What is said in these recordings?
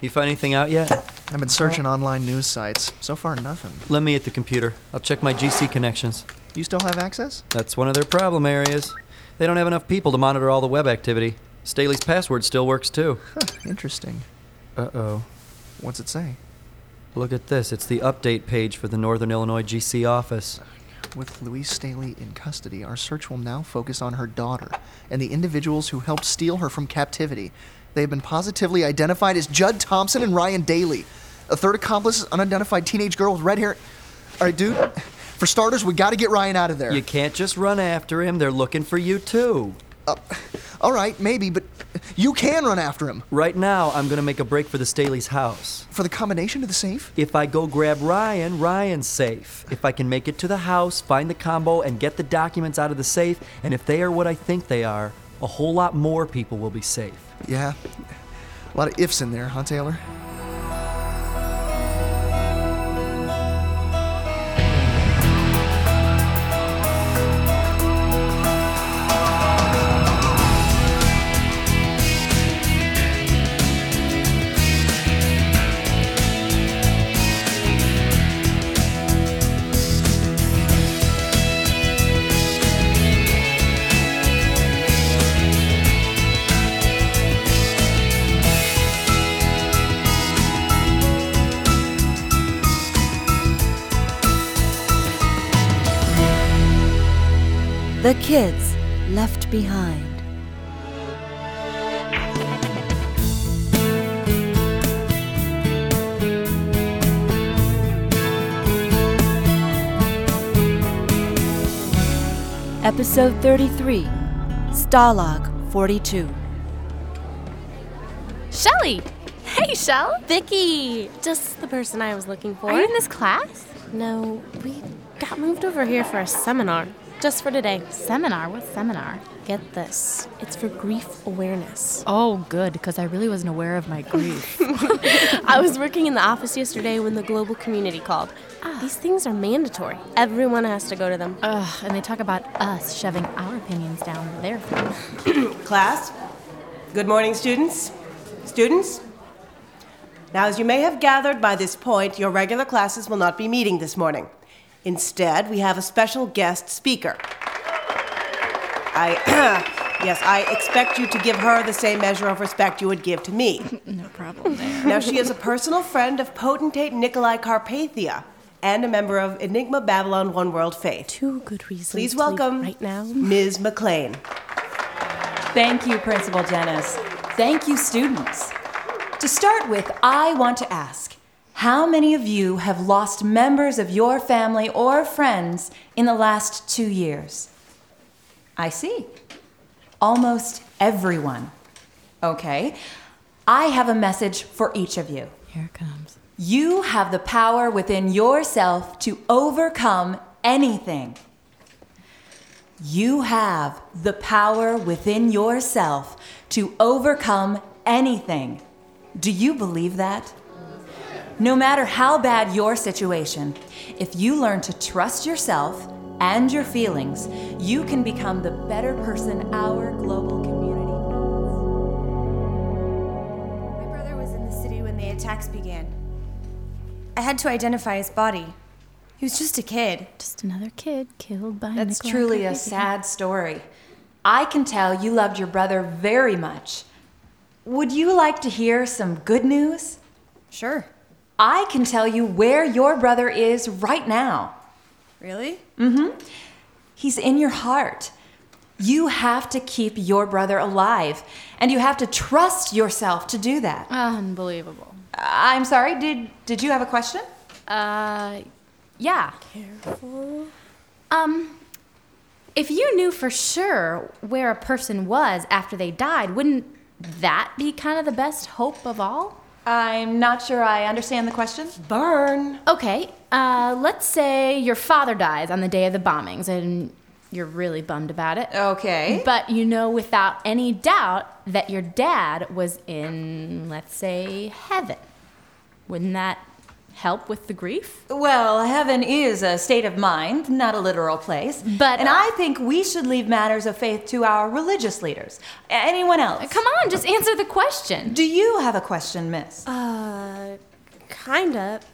You find anything out yet? I've been searching online news sites. So far, nothing. Let me at the computer. I'll check my GC connections. You still have access? That's one of their problem areas. They don't have enough people to monitor all the web activity. Staley's password still works too. Huh, interesting. Uh-oh. What's it say? Look at this. It's the update page for the Northern Illinois GC office. With Louise Staley in custody, our search will now focus on her daughter and the individuals who helped steal her from captivity. They have been positively identified as Judd Thompson and Ryan Daly. A third accomplice is an unidentified teenage girl with red hair. All right, dude. For starters, we got to get Ryan out of there. You can't just run after him. They're looking for you, too. All right, maybe, but you can run after him. Right now, I'm going to make a break for the Staley's house. For the combination to the safe? If I go grab Ryan, Ryan's safe. If I can make it to the house, find the combo, and get the documents out of the safe, and if they are what I think they are, a whole lot more people will be safe. Yeah. A lot of ifs in there, huh, Taylor? The Kids Left Behind. Episode 33, Stalag 42. Shelly! Hey, Shell! Vicky! Just the person I was looking for. Are you in this class? No, we got moved over here for a seminar. Just for today. Seminar? What seminar? Get this. It's for grief awareness. Oh, good, because I really wasn't aware of my grief. I was working in the office yesterday when the global community called. These things are mandatory. Everyone has to go to them. And they talk about us shoving our opinions down their throat. Class, good morning, students. Students? Now, as you may have gathered by this point, your regular classes will not be meeting this morning. Instead, we have a special guest speaker. I expect you to give her the same measure of respect you would give to me. No problem there. Now, she is a personal friend of potentate Nikolai Carpathia and a member of Enigma Babylon One World Faith. Two good reasons. Please welcome right now. Ms. McLean. Thank you, Principal Dennis. Thank you, students. To start with, I want to ask, how many of you have lost members of your family or friends in the last 2 years? I see. Almost everyone. Okay. I have a message for each of you. Here it comes. You have the power within yourself to overcome anything. You have the power within yourself to overcome anything. Do you believe that? No matter how bad your situation, if you learn to trust yourself and your feelings, you can become the better person our global community needs. My brother was in the city when the attacks began. I had to identify his body. He was just a kid. Just another kid killed by That's Nikolai truly a Carpathia. sad story. I can tell you loved your brother very much. Would you like to hear some good news? Sure. I can tell you where your brother is right now. Really? Mm-hmm. He's in your heart. You have to keep your brother alive, and you have to trust yourself to do that. Unbelievable. I'm sorry, did you have a question? Yeah. Careful. If you knew for sure where a person was after they died, wouldn't that be kind of the best hope of all? I'm not sure I understand the question. Burn. Okay, let's say your father dies on the day of the bombings and you're really bummed about it. Okay. But you know without any doubt that your dad was in, let's say, heaven. Wouldn't that help with the grief? Well, heaven is a state of mind, not a literal place. But, I think we should leave matters of faith to our religious leaders. Anyone else? Come on, just answer the question. Do you have a question, miss? Kinda.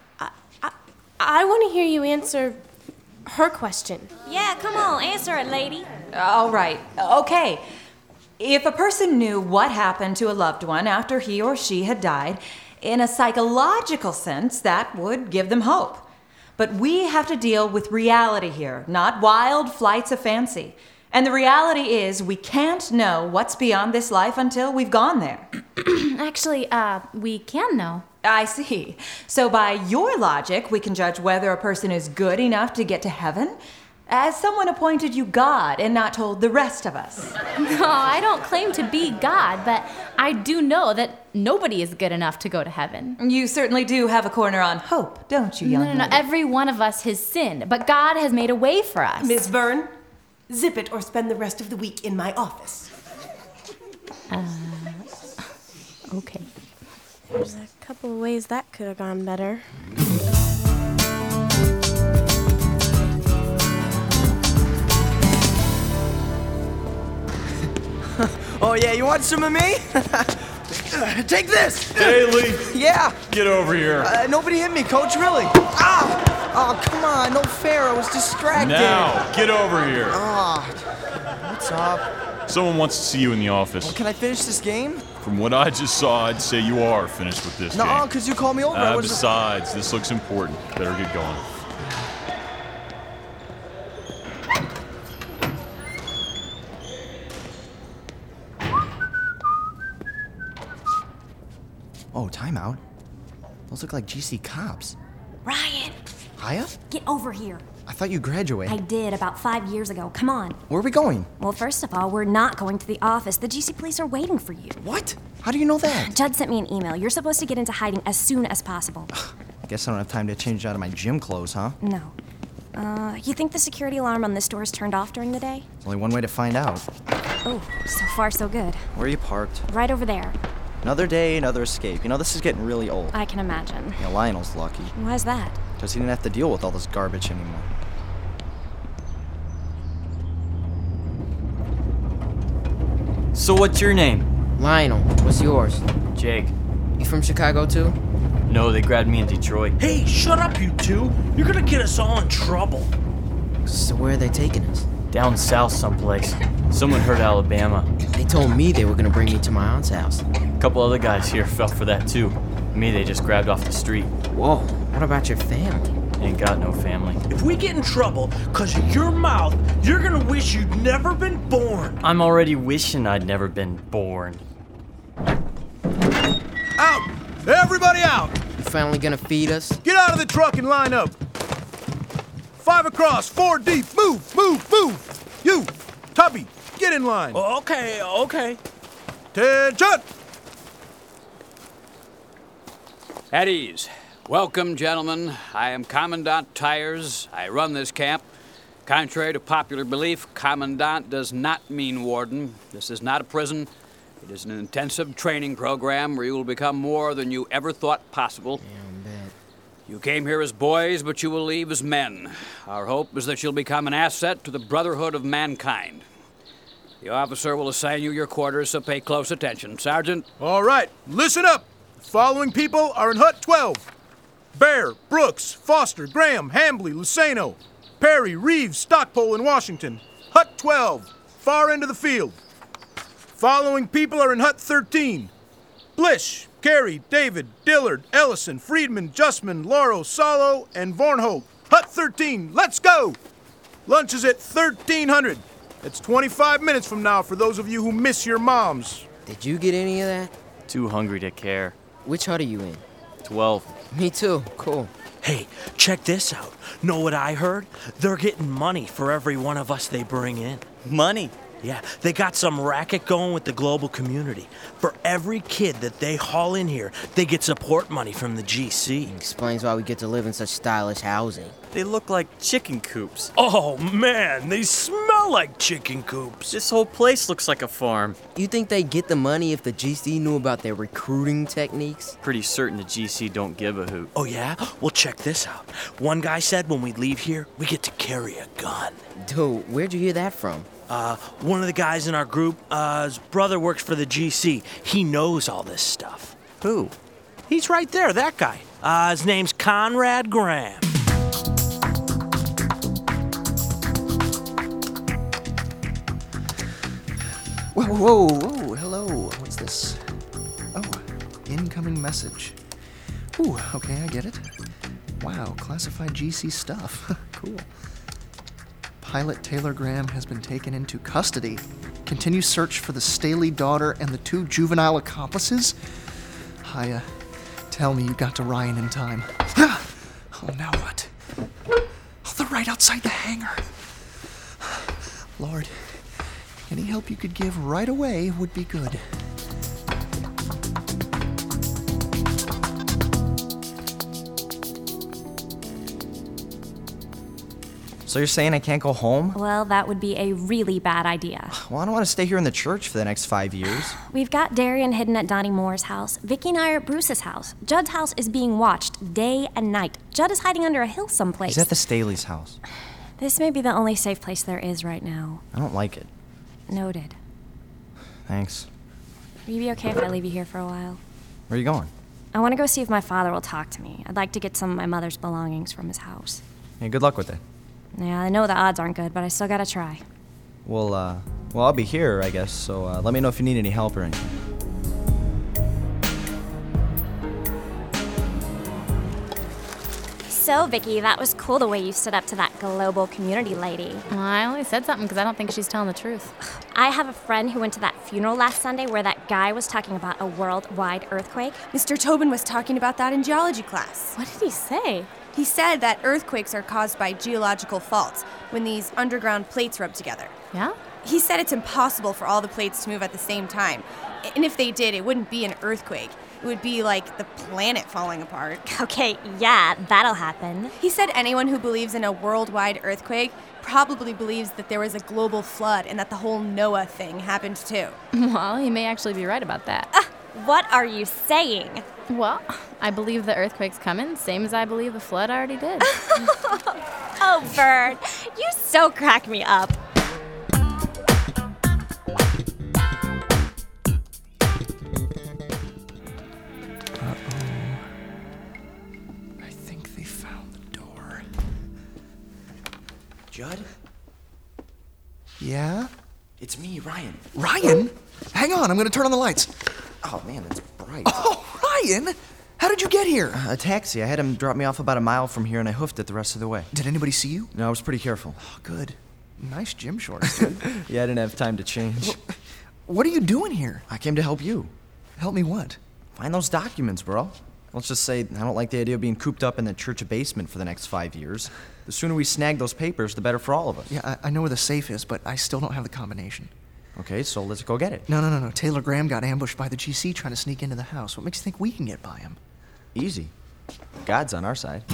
I want to hear you answer her question. Yeah, come on, answer it, lady. All right. Okay. If a person knew what happened to a loved one after he or she had died, in a psychological sense, that would give them hope. But we have to deal with reality here, not wild flights of fancy. And the reality is we can't know what's beyond this life until we've gone there. Actually, we can know. I see. So by your logic, we can judge whether a person is good enough to get to heaven? As someone appointed you God and not told the rest of us. No, I don't claim to be God, but I do know that nobody is good enough to go to heaven. You certainly do have a corner on hope, don't you, young No. lady? Every one of us has sinned, but God has made a way for us. Miss Byrne, zip it or spend the rest of the week in my office. Okay. There's a couple of ways that could have gone better. Oh, yeah, you want some of me? Take this! Daly! Yeah! Get over here. Nobody hit me, Coach, really. Ah! Oh, come on, no fair, I was distracted. Now, get over here. Ah, what's up? Someone wants to see you in the office. Can I finish this game? From what I just saw, I'd say you are finished with this game. No, because you called me over. I was Besides, this looks important. Better get going. Oh, timeout. Those look like GC cops. Ryan, Aya? get over here. I thought you graduated. I did about 5 years ago. Come on. Where are we going? Well, first of all, we're not going to the office. The GC police are waiting for you. What? How do you know that? Judd sent me an email. You're supposed to get into hiding as soon as possible. I guess I don't have time to change out of my gym clothes, huh? No. You think the security alarm on this door is turned off during the day? There's only one way to find out. Oh, so far so good. Where are you parked? Right over there. Another day, another escape. You know, this is getting really old. I can imagine. Yeah, Lionel's lucky. Why's that? Because he didn't have to deal with all this garbage anymore. So what's your name? Lionel. What's yours? Jake. You from Chicago too? No, they grabbed me in Detroit. Hey, shut up, you two. You're gonna get us all in trouble. So where are they taking us? Down south someplace. Someone heard Alabama. They told me they were gonna bring me to my aunt's house. A couple other guys here fell for that too. Me, they just grabbed off the street. Whoa, what about your family? Ain't got no family. If we get in trouble because of your mouth, you're gonna wish you'd never been born. I'm already wishing I'd never been born. Out! Everybody out! You finally gonna feed us? Get out of the truck and line up. 5 across, 4 deep. Move, move, move. You, Tubby, get in line. Okay. Attention! At ease. Welcome, gentlemen. I am Commandant Tyers. I run this camp. Contrary to popular belief, Commandant does not mean warden. This is not a prison. It is an intensive training program where you will become more than you ever thought possible. You came here as boys, but you will leave as men. Our hope is that you'll become an asset to the brotherhood of mankind. The officer will assign you your quarters, so pay close attention. Sergeant? All right, listen up. The following people are in Hut 12. Bear, Brooks, Foster, Graham, Hambly, Luceno, Perry, Reeves, Stockpole, and Washington. Hut 12, far end of the field. Following people are in Hut 13. Blish, Carey, David, Dillard, Ellison, Friedman, Justman, Lauro, Salo, and Vornholt. Hut 13, let's go! Lunch is at 1300. It's 25 minutes from now for those of you who miss your moms. Did you get any of that? Too hungry to care. Which hut are you in? 12. Me too. Cool. Hey, check this out. Know what I heard? They're getting money for every one of us they bring in. Money? Yeah, they got some racket going with the global community. For every kid that they haul in here, they get support money from the GC. Explains why we get to live in such stylish housing. They look like chicken coops. Oh, man, they smell like chicken coops. This whole place looks like a farm. You think they'd get the money if the GC knew about their recruiting techniques? Pretty certain the GC don't give a hoot. Oh, yeah? Well, check this out. One guy said when we leave here, we get to carry a gun. Dude, where'd you hear that from? One of the guys in our group, his brother works for the GC. He knows all this stuff. Who? He's right there, that guy. His name's Conrad Graham. Whoa, hello. What's this? Oh, incoming message. Ooh, okay, I get it. Wow, classified GC stuff. Cool. Pilot Taylor Graham has been taken into custody. Continue search for the Staley daughter and the 2 juvenile accomplices? Hiya, tell me you got to Ryan in time. Oh, now what? Oh, they're right outside the hangar. Lord, any help you could give right away would be good. So you're saying I can't go home? Well, that would be a really bad idea. Well, I don't want to stay here in the church for the next 5 years. We've got Darian hidden at Donnie Moore's house. Vicky and I are at Bruce's house. Judd's house is being watched day and night. Judd is hiding under a hill someplace. He's at the Staley's house. This may be the only safe place there is right now. I don't like it. Noted. Thanks. Will you be okay if I leave you here for a while? Where are you going? I want to go see if my father will talk to me. I'd like to get some of my mother's belongings from his house. Hey, good luck with it. Yeah, I know the odds aren't good, but I still gotta try. Well, I'll be here, I guess, so let me know if you need any help or anything. So, Vicky, that was cool the way you stood up to that global community lady. Well, I only said something because I don't think she's telling the truth. I have a friend who went to that funeral last Sunday where that guy was talking about a worldwide earthquake. Mr. Tobin was talking about that in geology class. What did he say? He said that earthquakes are caused by geological faults when these underground plates rub together. Yeah? He said it's impossible for all the plates to move at the same time. And if they did, it wouldn't be an earthquake. It would be like the planet falling apart. Okay, yeah, that'll happen. He said anyone who believes in a worldwide earthquake probably believes that there was a global flood and that the whole Noah thing happened too. Well, he may actually be right about that. What are you saying? Well, I believe the earthquake's coming, same as I believe the flood already did. Oh, Vern, you so crack me up. I think they found the door. Judd? Yeah? It's me, Ryan. Ryan? Hang on, I'm gonna turn on the lights. Oh, man, it's bright. Oh, Ryan! How did you get here? A taxi. I had him drop me off about a mile from here, and I hoofed it the rest of the way. Did anybody see you? No, I was pretty careful. Oh, good. Nice gym shorts, dude. Yeah, I didn't have time to change. Well, what are you doing here? I came to help you. Help me what? Find those documents, bro. Let's just say I don't like the idea of being cooped up in the church basement for the next 5 years. The sooner we snag those papers, the better for all of us. Yeah, I know where the safe is, but I still don't have the combination. Okay, so let's go get it. No. Taylor Graham got ambushed by the GC trying to sneak into the house. What makes you think we can get by him? Easy. God's on our side.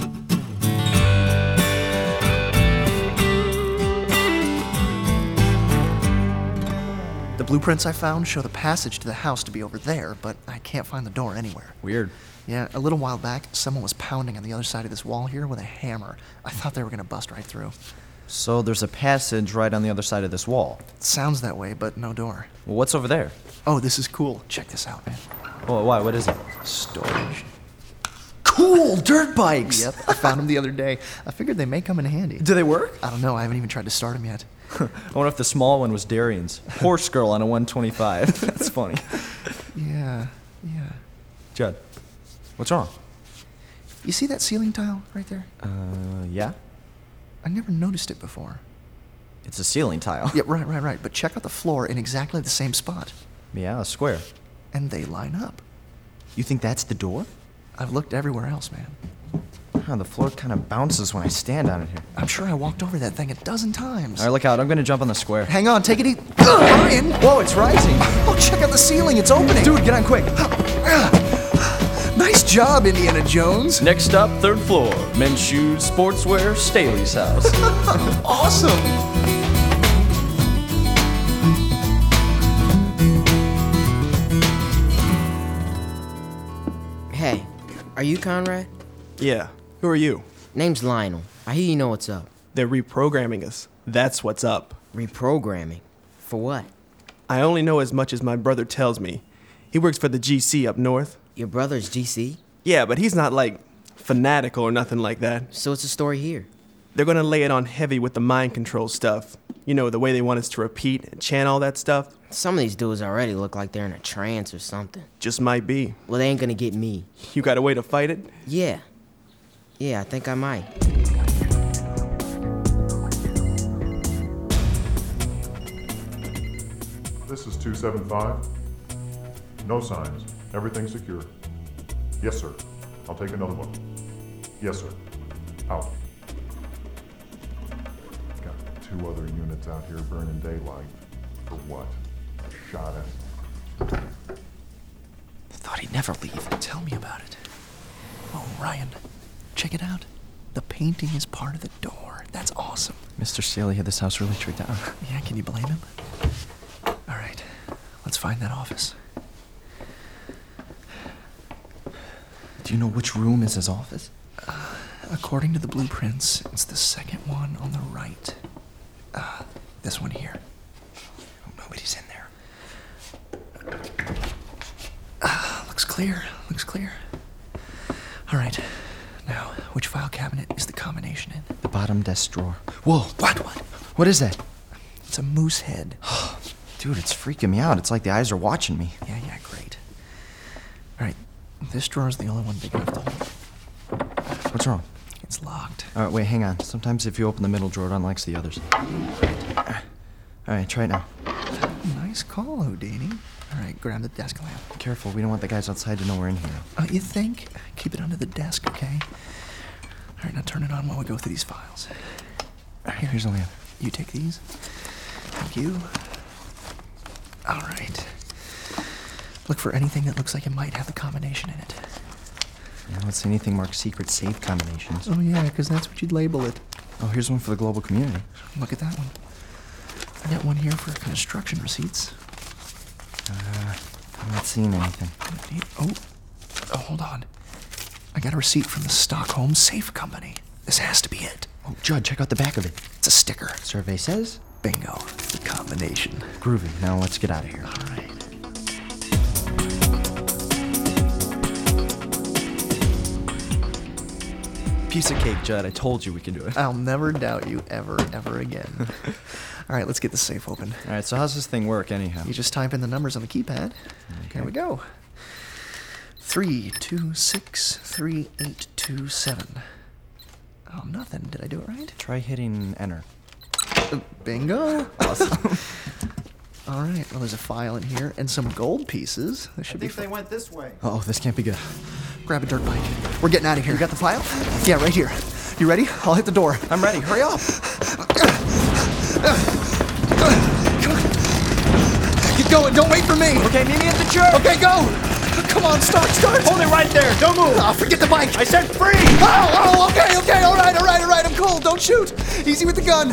The blueprints I found show the passage to the house to be over there, but I can't find the door anywhere. Weird. Yeah, a little while back, someone was pounding on the other side of this wall here with a hammer. I thought they were gonna bust right through. So there's a passage right on the other side of this wall. Sounds that way, but no door. Well, what's over there? Oh, this is cool. Check this out, man. Oh, why? What is it? Storage. Cool! Dirt bikes! Yep, I found them the other day. I figured they may come in handy. Do they work? I don't know. I haven't even tried to start them yet. I wonder if the small one was Darian's. Horse girl on a 125. That's funny. Yeah. Judd, what's wrong? You see that ceiling tile right there? Yeah? I never noticed it before. It's a ceiling tile. Yeah, right. But check out the floor in exactly the same spot. Yeah, a square. And they line up. You think that's the door? I've looked everywhere else, man. Oh, the floor kind of bounces when I stand on it here. I'm sure I walked over that thing a dozen times. All right, look out. I'm going to jump on the square. Hang on, take it easy. Ryan! Whoa, it's rising. Oh, check out the ceiling. It's opening. Dude, get on quick. Nice job, Indiana Jones. Next up, 3rd floor. Men's shoes, sportswear, Staley's house. Awesome. Hey, are you Conrad? Yeah. Who are you? Name's Lionel. I hear you know what's up. They're reprogramming us. That's what's up. Reprogramming? For what? I only know as much as my brother tells me. He works for the GC up north. Your brother's GC? Yeah, but he's not, like, fanatical or nothing like that. So what's the story here? They're gonna lay it on heavy with the mind control stuff. You know, the way they want us to repeat and chant all that stuff. Some of these dudes already look like they're in a trance or something. Just might be. Well, they ain't gonna get me. You got a way to fight it? Yeah. Yeah, I think I might. This is 275. No signs. Everything secure. Yes, sir. I'll take another one. Yes, sir. Out. Got 2 other units out here burning daylight. For what? Shot at. Thought he'd never leave. Tell me about it. Oh, Ryan, check it out. The painting is part of the door. That's awesome. Mr. Staley had this house really tricked out. Yeah, can you blame him? All right, let's find that office. Do you know which room is his office? According to the blueprints, it's the second one on the right. This one here. Oh, nobody's in there. Looks clear. Looks clear. All right. Now, which file cabinet is the combination in? The bottom desk drawer. Whoa! What? What is that? It's a moose head. Dude, it's freaking me out. It's like the eyes are watching me. Yeah, great. All right, this drawer is the only one big enough to hold. What's wrong? It's locked. All right, wait, hang on. Sometimes if you open the middle drawer, it unlocks the others. All right, try it now. Nice call, Houdini. All right, grab the desk lamp. Careful, we don't want the guys outside to know we're in here. You think? Keep it under the desk, okay? All right, now turn it on while we go through these files. All right, here's the lamp. You take these. Thank you. All right. Look for anything that looks like it might have the combination in it. Yeah, let's see anything marked secret safe combinations. Oh, yeah, because that's what you'd label it. Oh, here's one for the global community. Look at that one. I got one here for construction receipts. I'm not seeing anything. Oh, hold on. I got a receipt from the Stockholm Safe Company. This has to be it. Oh, Judd, check out the back of it. It's a sticker. Survey says? Bingo. The combination. Groovy. Now let's get out of here. All right. Piece of cake, Judd. I told you we can do it. I'll never doubt you ever again. All right, let's get the safe open. All right, so how's this thing work anyhow? You just type in the numbers on the keypad. Okay. Here we go. 3263827. Oh, nothing. Did I do it right? Try hitting enter. Bingo. Awesome. All right, well, there's a file in here and some gold pieces. This should be they went this way. Oh, this can't be good. Grab a dirt bike. We're getting out of here. You got the file? Yeah, right here. You ready? I'll hit the door. I'm ready. Hurry up. Come on. Keep going. Don't wait for me. Okay, meet me at the church. Okay, go. Come on, start. Hold it right there. Don't move. Oh, forget the bike. I said free. Oh, okay. All right. I'm cool. Don't shoot. Easy with the gun.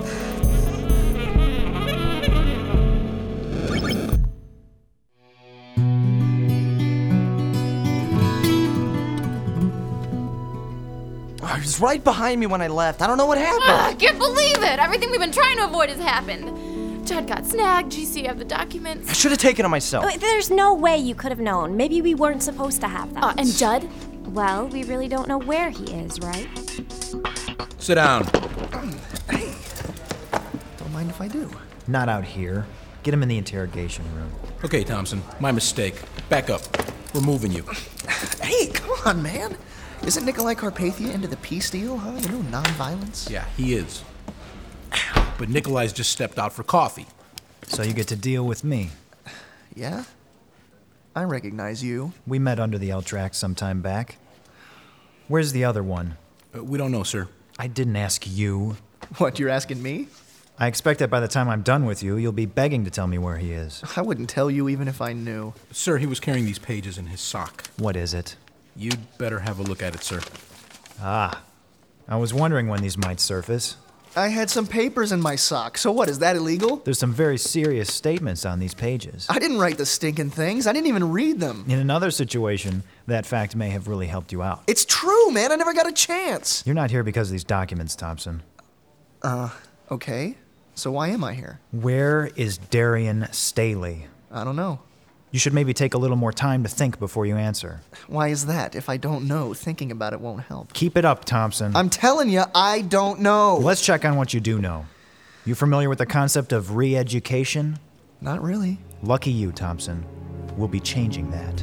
Oh, he was right behind me when I left. I don't know what happened. I can't believe it. Everything we've been trying to avoid has happened. Judd got snagged. GC have the documents. I should have taken it myself. There's no way you could have known. Maybe we weren't supposed to have that. And Judd? Well, we really don't know where he is, right? Sit down. Hey. Don't mind if I do. Not out here. Get him in the interrogation room. Okay, Thompson. My mistake. Back up. We're moving you. Hey, come on, man. Isn't Nikolai Carpathia into the peace deal, huh? You know, non-violence? Yeah, he is. But Nikolai's just stepped out for coffee. So you get to deal with me. Yeah? I recognize you. We met under the L-track some time back. Where's the other one? We don't know, sir. I didn't ask you. What, you're asking me? I expect that by the time I'm done with you, you'll be begging to tell me where he is. I wouldn't tell you even if I knew. Sir, he was carrying these pages in his sock. What is it? You'd better have a look at it, sir. Ah, I was wondering when these might surface. I had some papers in my sock, so what, is that illegal? There's some very serious statements on these pages. I didn't write the stinking things. I didn't even read them. In another situation, that fact may have really helped you out. It's true, man. I never got a chance. You're not here because of these documents, Thompson. Okay. So why am I here? Where is Darian Staley? I don't know. You should maybe take a little more time to think before you answer. Why is that? If I don't know, thinking about it won't help. Keep it up, Thompson. I'm telling you, I don't know. Let's check on what you do know. You familiar with the concept of re-education? Not really. Lucky you, Thompson. We'll be changing that.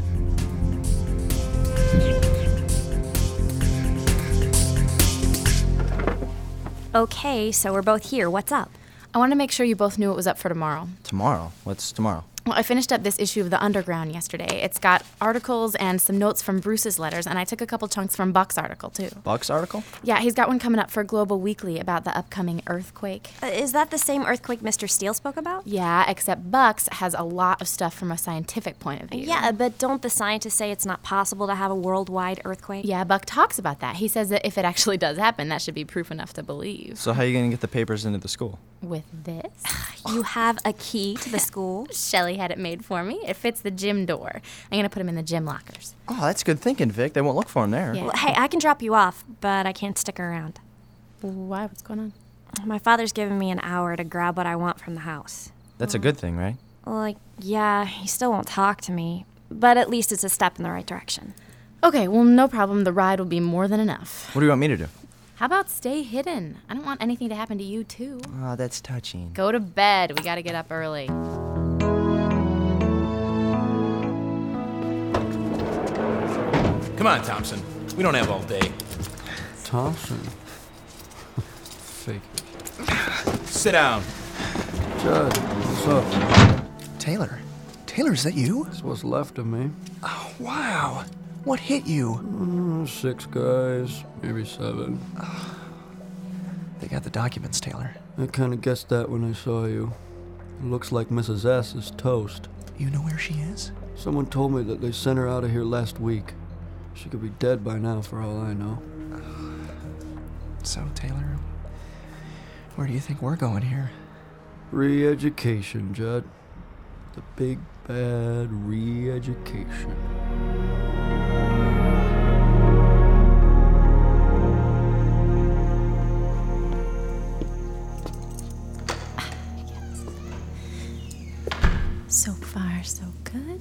Okay, so we're both here. What's up? I wanted to make sure you both knew what was up for tomorrow. Tomorrow? What's tomorrow? Well, I finished up this issue of The Underground yesterday. It's got articles and some notes from Bruce's letters, and I took a couple chunks from Buck's article, too. Buck's article? Yeah, he's got one coming up for Global Weekly about the upcoming earthquake. Is that the same earthquake Mr. Steele spoke about? Yeah, except Buck's has a lot of stuff from a scientific point of view. Yeah, but don't the scientists say it's not possible to have a worldwide earthquake? Yeah, Buck talks about that. He says that if it actually does happen, that should be proof enough to believe. So how are you going to get the papers into the school? With this? You have a key to the school? Shelly had it made for me. It fits the gym door. I'm going to put them in the gym lockers. Oh, that's good thinking, Vic. They won't look for him there. Yeah. Well, hey, I can drop you off, but I can't stick around. Why? What's going on? My father's given me an hour to grab what I want from the house. That's a good thing, right? Like, yeah, he still won't talk to me, but at least it's a step in the right direction. Okay, well, no problem. The ride will be more than enough. What do you want me to do? How about stay hidden? I don't want anything to happen to you, too. Oh, that's touching. Go to bed. We got to get up early. Come on, Thompson. We don't have all day. Thompson? Fake. Sit down. Judd, what's up? Taylor? Taylor, is that you? That's what's left of me. Oh, wow. What hit you? 6 guys, maybe 7. They got the documents, Taylor. I kind of guessed that when I saw you. It looks like Mrs. S is toast. You know where she is? Someone told me that they sent her out of here last week. She could be dead by now, for all I know. So, Taylor, where do you think we're going here? Re-education, Judd. The big, bad re-education. So far, so good.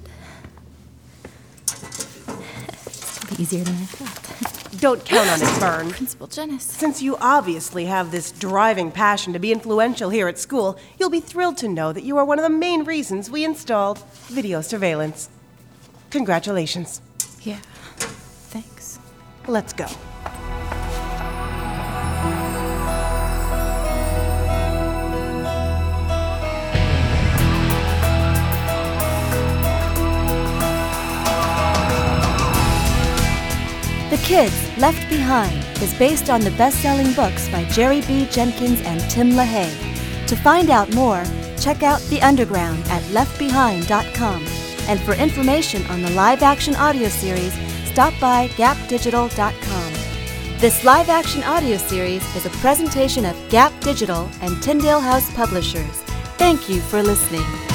It'll be easier than I thought. Don't count on it, Vern. Principal Janice. Since you obviously have this driving passion to be influential here at school, you'll be thrilled to know that you are one of the main reasons we installed video surveillance. Congratulations. Yeah, thanks. Let's go. The Kids Left Behind is based on the best-selling books by Jerry B. Jenkins and Tim LaHaye. To find out more, check out The Underground at leftbehind.com. And for information on the live-action audio series, stop by gapdigital.com. This live-action audio series is a presentation of Gap Digital and Tyndale House Publishers. Thank you for listening.